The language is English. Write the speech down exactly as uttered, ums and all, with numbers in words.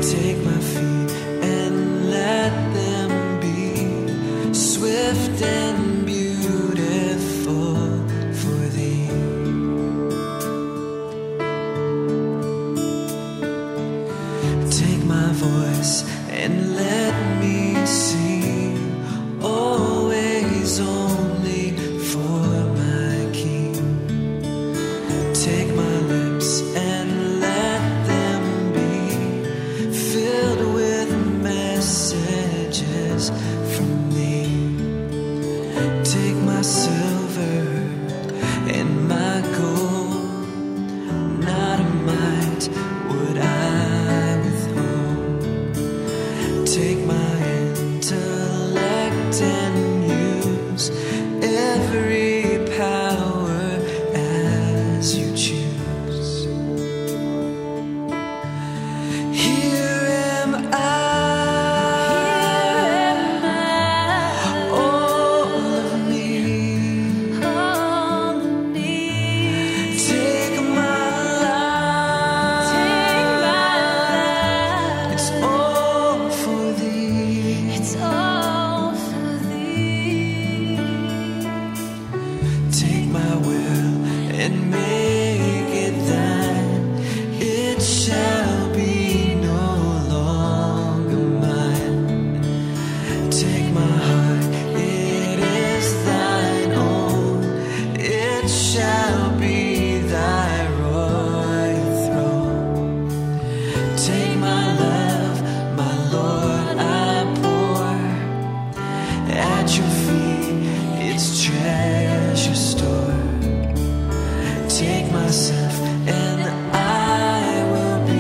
Take my feet and let them be swift and beautiful for thee. Take my voice and let me sing, always only for my King. Take my lips and let them be filled with messages from thee. Take my silver and my gold, not a mite would I withhold. Take my intellect and use every power as you choose. Here am I, all of me. Take my life, it's all for thee. Take my will and make it thine. It shall be no longer mine. Take my heart, it is thine own. It shall be thy royal throne. Take my love, my Lord, I pour at your feet its treasure store. Take myself and I will be